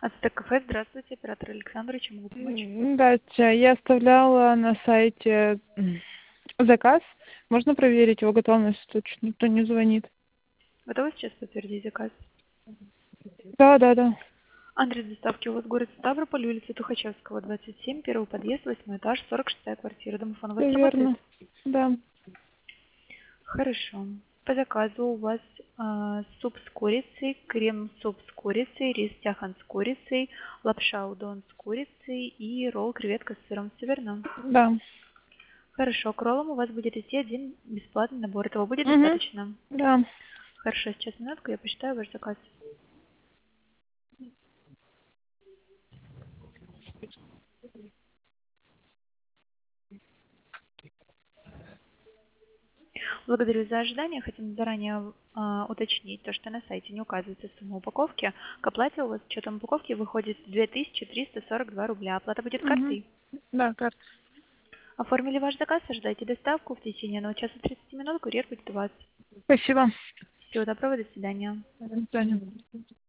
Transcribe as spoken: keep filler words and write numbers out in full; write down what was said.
Ацтек кафе, здравствуйте, оператор Александр, чем могу помочь? М, Здравствуйте. Я оставляла на сайте м, заказ. Можно проверить его готовность? Тут что-то никто не звонит. Готовы сейчас подтвердить заказ? Да, да, да. Адрес доставки у вас город Ставрополь, улица Тухачевского, двадцать семь, первый подъезд, восьмой этаж, сорок шестая квартира. Домофон у вас Все работает? верно. Да. Хорошо. По заказу у вас а, суп с курицей, крем-суп с курицей, рис тяхан с курицей, лапша удон с курицей и ролл креветка с сыром. Все верно? Да. Хорошо. К роллам у вас будет идти один бесплатный набор. Этого будет Угу. достаточно? Да. Хорошо. Сейчас минутку, я посчитаю ваш заказ. Благодарю за ожидание. Хотим заранее а, уточнить то, что на сайте не указывается сумма упаковки. К оплате у вас с учетом упаковки выходит две тысячи триста сорок два рубля. Оплата будет Угу. картой. Да, карта. Оформили ваш заказ, ожидайте доставку. В течение одного часа тридцати минут курьер будет у вас. Спасибо. Всего доброго, до свидания. До свидания.